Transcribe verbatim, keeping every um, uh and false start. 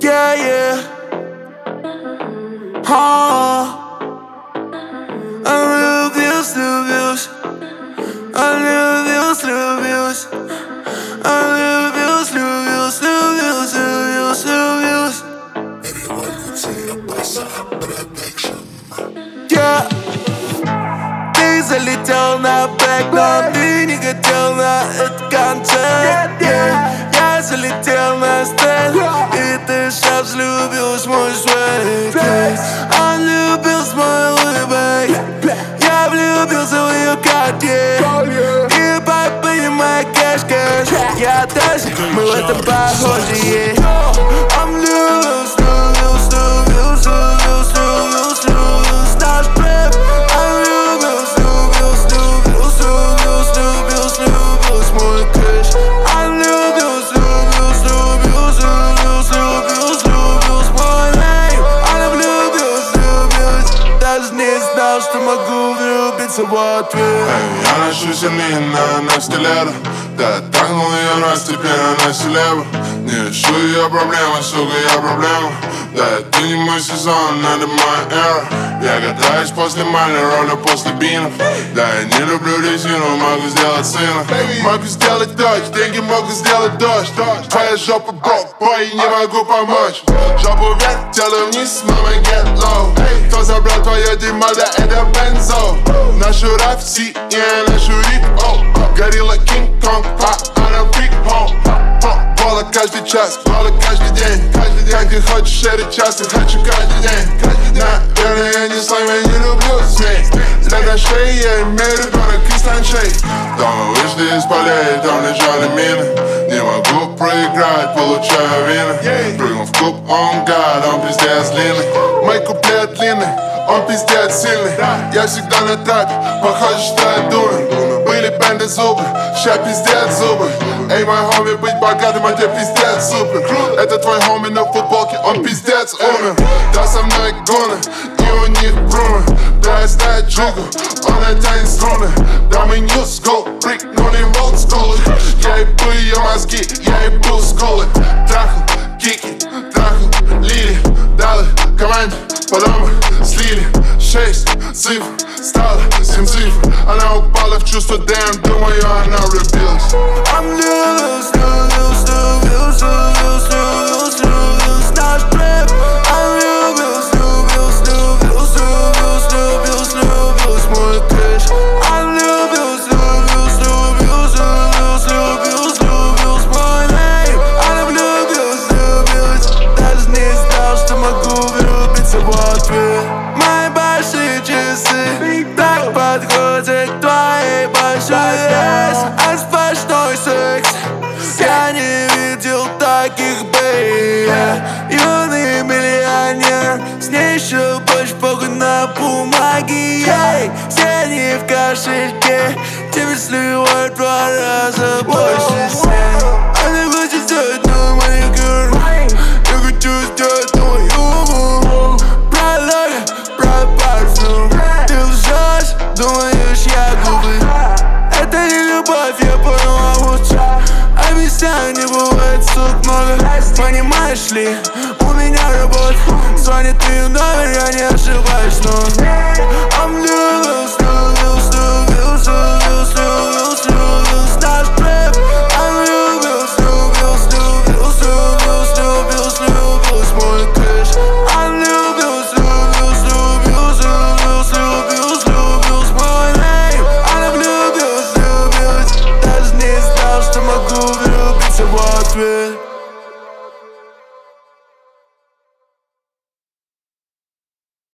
Yeah, yeah. Oh. I любил, любился. I любил, любился. I любил, любился, любился, любился, любился. Yeah. Ты залетел на бэк, но ты не хотел на этот концерт. Yeah. Я залетел на стенд, и ты сейчас влюбилась в мой свет. Он любился в мой улыбок, я влюбился в ее карте. И понимай кэш-кэш, я тоже, мы в этом похожи, yeah. Он влюбился, влюбился, влюбился, влюбился, влюбился, влюбился, наш рэп. Он влюбился, влюбился, влюбился, влюбился, влюбился, влюбился, мой кэш. Он влюбился, влюбился, влюбился, влюбился, влюбился, влюбился, мой нейм. Он влюбился, влюбился, даже не знал, что могу влюбиться в ответ. Я ношу сильнее на Насте лето. Да, трахнул ее раз, теперь она селеба. Не ищу ее проблемы, сука, я проблема. Да, это не мой сезон, это моя эра. Я катаюсь после мальной роли, после бинов. Да, я не люблю резину, могу сделать сына. Могу сделать дочь, деньги могу сделать дождь. Твоя жопа брок, бой, не могу помочь. Жопу вверх, тело вниз, мама get low. Кто забрал твое дерьмо, да это бензо. Нашу рэп, си, я нашу рип, о. Горилла, Кинг-Конг, па, она фрик, о. Бола каждый час, бола каждый день. Как ты хочешь, это часто, хочу каждый день. Наверное, я не слайм, я не люблю смех. Лед на шее, я имею ребенок из танчей. Дома вышли из полей, там лежали мины. Не могу проиграть, получаю вины. Прыгнул в клуб, он гад, он пиздец длинный. Мой куплет длинный, он пиздец сильный. Я всегда на трапе, похоже, что я думаю. Были бенды зубы, ща пиздец зубы. Эй, мой хоми, быть богатым, а тебе пиздец супер. Это твой хоми на футболке, он пиздец умер. Да, со мной гуны, и у них брумы. Да, я знаю джугу, он оттянет струны. Да, мы new school, брик, но не old school. Я ебу ее мозги, я ебу скулы. Трахал, кики, трахал, лили. Далы команде, потом слили. Шесть цифр, стало семь цифр. Она упала в чувство, damn, думаю, она влюбилась. I'm loose, loose, loose, loose, loose, loose, loose, наш рэп. I'm loose, loose, loose, loose, loose, loose, loose, мой кэш. I'm loose, loose, loose, loose, loose, loose, мой нейм. Она влюбилась, влюбилась, даже не знал, что могу влюбиться в ответ. Мои большие часы так подходят к твоей большой вес. А сплошной секс, я не видел таких, бэй. Юный миллионер, с ней еще больше похуй на бумаге. Ей, деньги в кошельке, тебе сливают в два раза больше сен. Она хочет сделать новый маникюр, я хочу сделать новый юмор. Про лого, про парфюм, ты лжешь, думаешь, я глупый. Это не любовь, я понял, а лучше. Объясняю, не бывает сук много. Понимаешь ли, у меня работа. Звонит ее номер, я не ошибаюсь, но I'm loose, loose, loose, loose, loose.